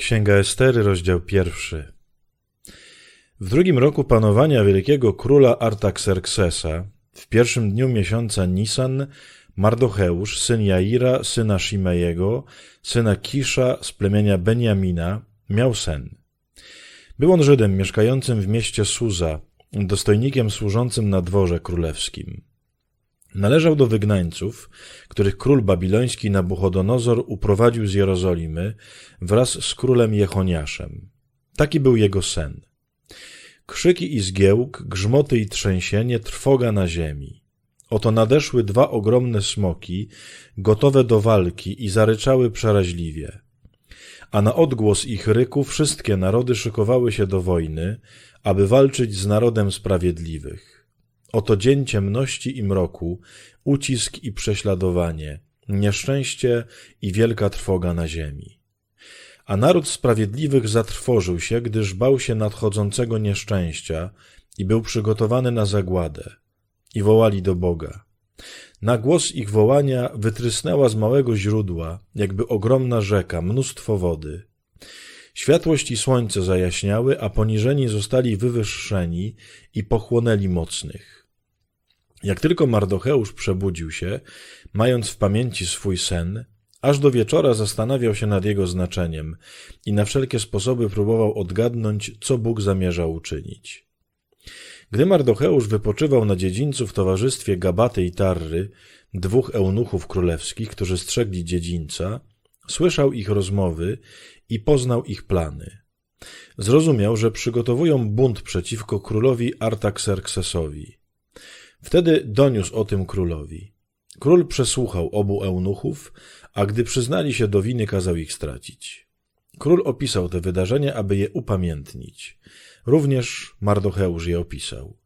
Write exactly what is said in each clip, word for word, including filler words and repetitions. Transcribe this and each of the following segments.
Księga Estery, rozdział pierwszy. W drugim roku panowania wielkiego króla Artaxerxesa, w pierwszym dniu miesiąca Nisan, Mardocheusz, syn Jaira, syna Shimejego, syna Kisza z plemienia Benjamina, miał sen. Był on Żydem mieszkającym w mieście Suza, dostojnikiem służącym na dworze królewskim. Należał do wygnańców, których król babiloński Nabuchodonozor uprowadził z Jerozolimy wraz z królem Jechoniaszem. Taki był jego sen. Krzyki i zgiełk, grzmoty i trzęsienie, trwoga na ziemi. Oto nadeszły dwa ogromne smoki, gotowe do walki i zaryczały przeraźliwie. A na odgłos ich ryku wszystkie narody szykowały się do wojny, aby walczyć z narodem sprawiedliwych. Oto dzień ciemności i mroku, ucisk i prześladowanie, nieszczęście i wielka trwoga na ziemi. A naród sprawiedliwych zatrwożył się, gdyż bał się nadchodzącego nieszczęścia i był przygotowany na zagładę. I wołali do Boga. Na głos ich wołania wytrysnęła z małego źródła, jakby ogromna rzeka, mnóstwo wody. Światłość i słońce zajaśniały, a poniżeni zostali wywyższeni i pochłonęli mocnych. Jak tylko Mardocheusz przebudził się, mając w pamięci swój sen, aż do wieczora zastanawiał się nad jego znaczeniem i na wszelkie sposoby próbował odgadnąć, co Bóg zamierzał uczynić. Gdy Mardocheusz wypoczywał na dziedzińcu w towarzystwie Gabaty i Tarry, dwóch eunuchów królewskich, którzy strzegli dziedzińca, słyszał ich rozmowy i poznał ich plany. Zrozumiał, że przygotowują bunt przeciwko królowi Artaxerxesowi. Wtedy doniósł o tym królowi. Król przesłuchał obu eunuchów, a gdy przyznali się do winy, kazał ich stracić. Król opisał te wydarzenia, aby je upamiętnić. Również Mardocheusz je opisał.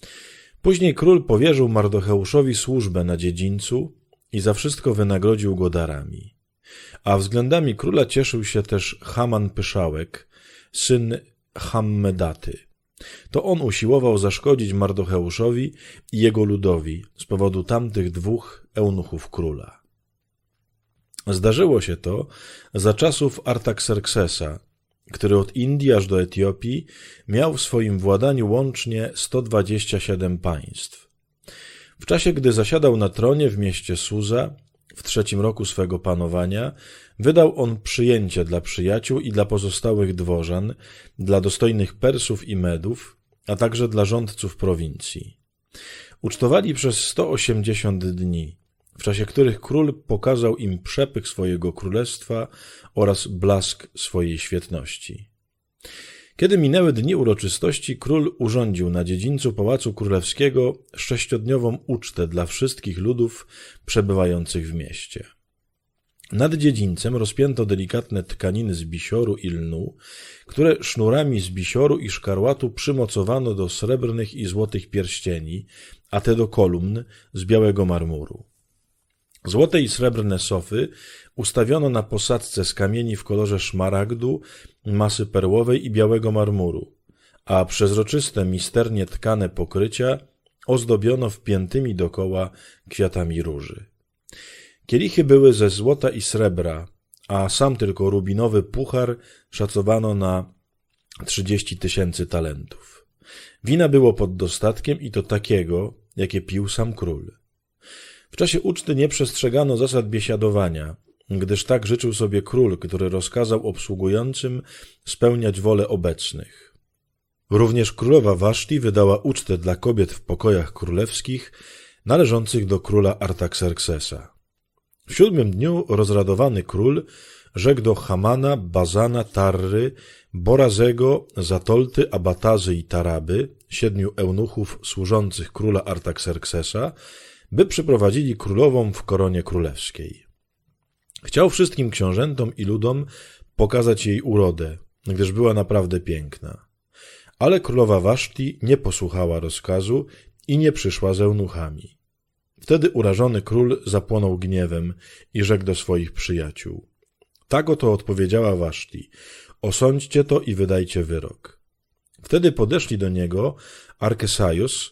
Później król powierzył Mardocheuszowi służbę na dziedzińcu i za wszystko wynagrodził go darami. A względami króla cieszył się też Haman Pyszałek, syn Hammedaty. To on usiłował zaszkodzić Mardocheuszowi i jego ludowi z powodu tamtych dwóch eunuchów króla. Zdarzyło się to za czasów Artaxerxesa, który od Indii aż do Etiopii miał w swoim władaniu łącznie sto dwadzieścia siedem państw. W czasie, gdy zasiadał na tronie w mieście Suza, w trzecim roku swego panowania, wydał on przyjęcie dla przyjaciół i dla pozostałych dworzan, dla dostojnych Persów i Medów, a także dla rządców prowincji. Ucztowali przez sto osiemdziesiąt dni, w czasie których król pokazał im przepych swojego królestwa oraz blask swojej świetności. Kiedy minęły dni uroczystości, król urządził na dziedzińcu Pałacu Królewskiego sześciodniową ucztę dla wszystkich ludów przebywających w mieście. Nad dziedzińcem rozpięto delikatne tkaniny z bisioru i lnu, które sznurami z bisioru i szkarłatu przymocowano do srebrnych i złotych pierścieni, a te do kolumn z białego marmuru. Złote i srebrne sofy ustawiono na posadzce z kamieni w kolorze szmaragdu, masy perłowej i białego marmuru, a przezroczyste, misternie tkane pokrycia ozdobiono wpiętymi dokoła kwiatami róży. Kielichy były ze złota i srebra, a sam tylko rubinowy puchar szacowano na trzydzieści tysięcy talentów. Wina było pod dostatkiem i to takiego, jakie pił sam król. W czasie uczty nie przestrzegano zasad biesiadowania, gdyż tak życzył sobie król, który rozkazał obsługującym spełniać wolę obecnych. Również królowa Waszti wydała ucztę dla kobiet w pokojach królewskich należących do króla Artaxerxesa. W siódmym dniu rozradowany król rzekł do Hamana, Bazana, Tarry, Borazego, Zatolty, Abatazy i Taraby, siedmiu eunuchów służących króla Artaxerxesa, by przyprowadzili królową w koronie królewskiej. Chciał wszystkim książętom i ludom pokazać jej urodę, gdyż była naprawdę piękna. Ale królowa Waszti nie posłuchała rozkazu i nie przyszła z eunuchami. Wtedy urażony król zapłonął gniewem i rzekł do swoich przyjaciół. Tak oto odpowiedziała Waszti, osądźcie to i wydajcie wyrok. Wtedy podeszli do niego Arkesaios,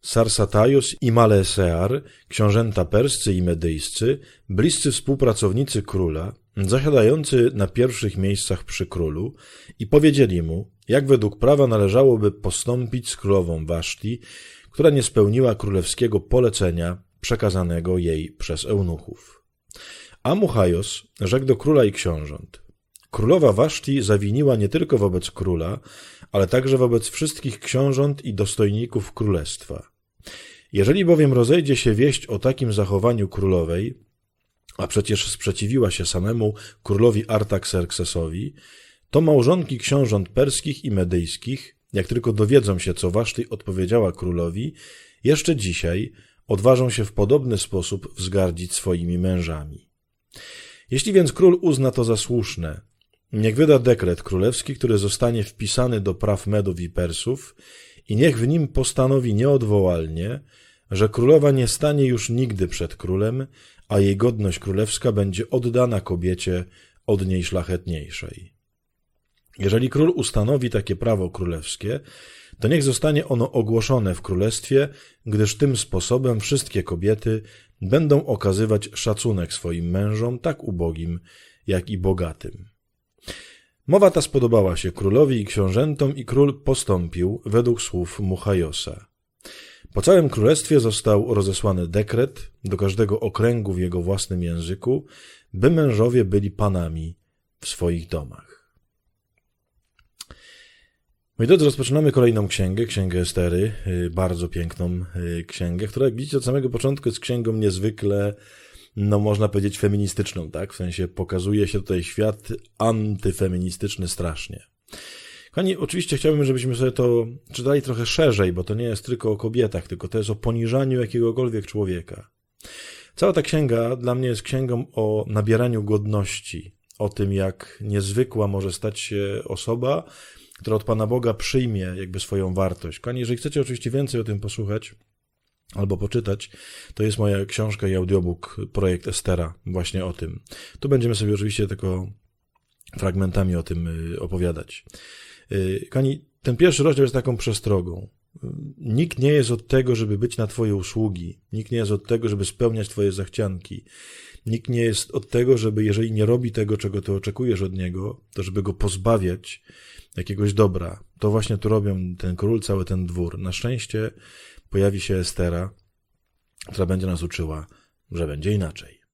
Sarsatajos i Malesear, książęta perscy i medyjscy, bliscy współpracownicy króla, zasiadający na pierwszych miejscach przy królu, i powiedzieli mu, jak według prawa należałoby postąpić z królową Waszti, która nie spełniła królewskiego polecenia przekazanego jej przez eunuchów. A Muchajos rzekł do króla i książąt: królowa Waszti zawiniła nie tylko wobec króla, ale także wobec wszystkich książąt i dostojników królestwa. Jeżeli bowiem rozejdzie się wieść o takim zachowaniu królowej, a przecież sprzeciwiła się samemu królowi Artaxerxesowi, to małżonki książąt perskich i medyjskich, jak tylko dowiedzą się, co Waszti odpowiedziała królowi, jeszcze dzisiaj odważą się w podobny sposób wzgardzić swoimi mężami. Jeśli więc król uzna to za słuszne, niech wyda dekret królewski, który zostanie wpisany do praw Medów i Persów, i niech w nim postanowi nieodwołalnie, że królowa nie stanie już nigdy przed królem, a jej godność królewska będzie oddana kobiecie od niej szlachetniejszej. Jeżeli król ustanowi takie prawo królewskie, to niech zostanie ono ogłoszone w królestwie, gdyż tym sposobem wszystkie kobiety będą okazywać szacunek swoim mężom, tak ubogim, jak i bogatym. Mowa ta spodobała się królowi i książętom i król postąpił według słów Muchajosa. Po całym królestwie został rozesłany dekret do każdego okręgu w jego własnym języku, by mężowie byli panami w swoich domach. Moi drodzy, rozpoczynamy kolejną księgę, księgę Estery, bardzo piękną księgę, która, jak widzicie, od samego początku jest księgą niezwykle, no można powiedzieć, feministyczną, tak? W sensie pokazuje się tutaj świat antyfeministyczny strasznie. Kochani, oczywiście chciałbym, żebyśmy sobie to czytali trochę szerzej, bo to nie jest tylko o kobietach, tylko to jest o poniżaniu jakiegokolwiek człowieka. Cała ta księga dla mnie jest księgą o nabieraniu godności, o tym, jak niezwykła może stać się osoba, która od Pana Boga przyjmie jakby swoją wartość. Kochani, jeżeli chcecie oczywiście więcej o tym posłuchać albo poczytać, to jest moja książka i audiobook Projekt Estera właśnie o tym. Tu będziemy sobie oczywiście tylko fragmentami o tym opowiadać. Kochani, ten pierwszy rozdział jest taką przestrogą. Nikt nie jest od tego, żeby być na Twoje usługi. Nikt nie jest od tego, żeby spełniać Twoje zachcianki. Nikt nie jest od tego, żeby, jeżeli nie robi tego, czego Ty oczekujesz od niego, to żeby go pozbawiać jakiegoś dobra. To właśnie tu robią ten król, cały ten dwór. Na szczęście pojawi się Estera, która będzie nas uczyła, że będzie inaczej.